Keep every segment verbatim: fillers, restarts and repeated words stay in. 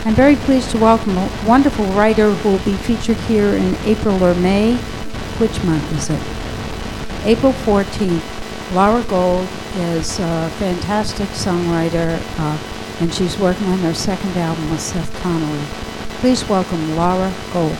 I'm very pleased to welcome a wonderful writer who will be featured here in April or May. Which month is it? April fourteenth. Laura Gold is a fantastic songwriter, uh, and she's working on her second album with Seth Connolly. Please welcome Laura Gold.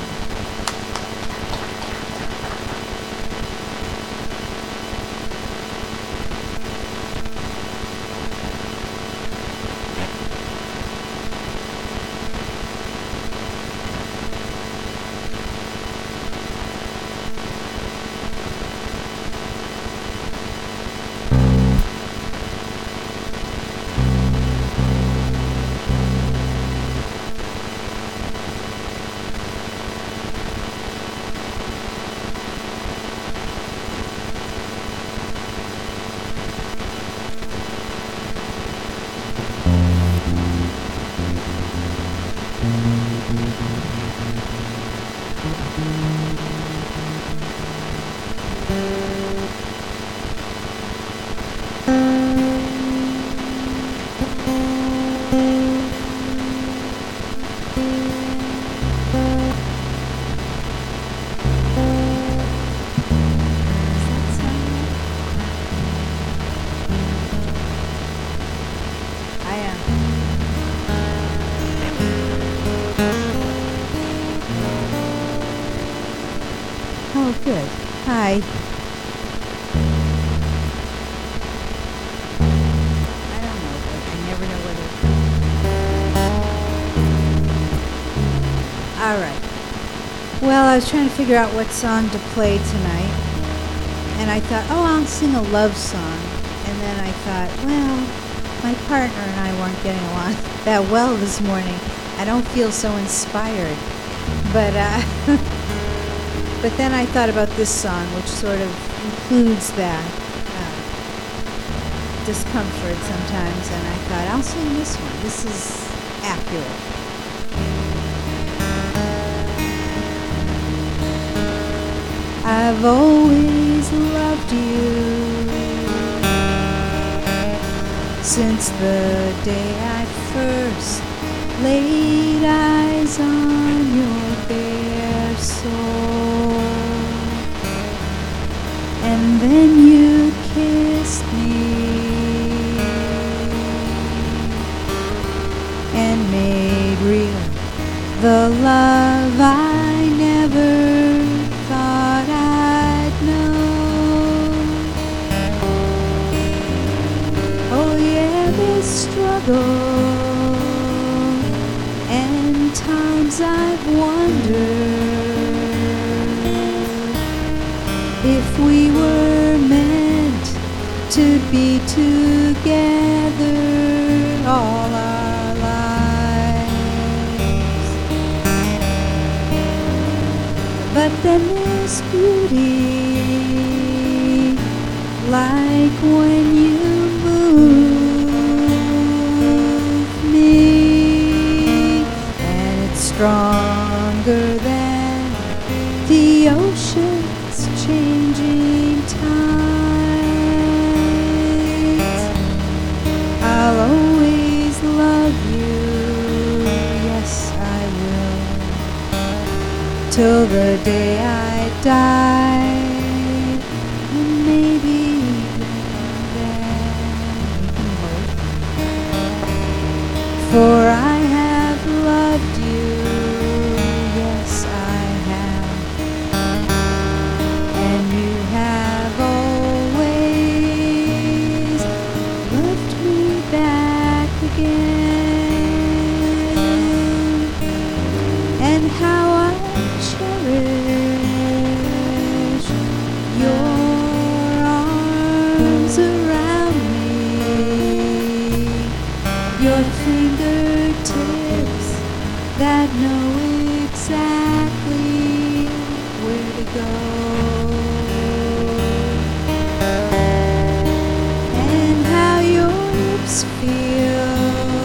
Oh, good. Hi. I don't know, but I never know whether... All right. Well, I was trying to figure out what song to play tonight, and I thought, oh, I'll sing a love song. And then I thought, well, my partner and I weren't getting along that well this morning. I don't feel so inspired. But, uh... But then I thought about this song, which sort of includes that uh, discomfort sometimes, and I thought, I'll sing this one. This is accurate. I've always loved you since the day I first laid eyes on your bare soul. And then you kissed me and made real the love I never thought I'd know. Oh yeah, this struggle and times I've wondered if we were meant to be together all our lives. But then there's beauty, like when you move me, and it's stronger than the ocean's changing tides. I'll always love you, yes I will, till the day I die, and maybe even then we can hope. For I have loved you, yes I have, and you have always loved me back again. And how I cherish your arms around me, your fingertips that know exactly where to go. And how your lips feel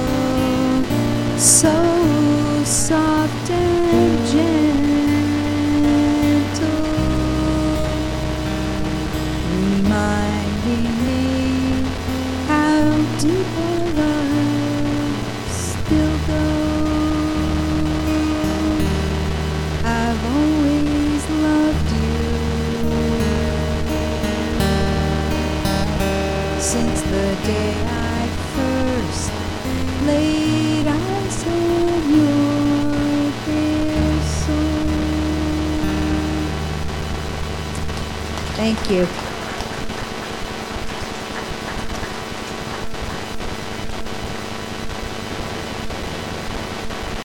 so soft and gentle, reminding me how deep our love still goes. since the day I first laid eyes on your fair soul. Thank you.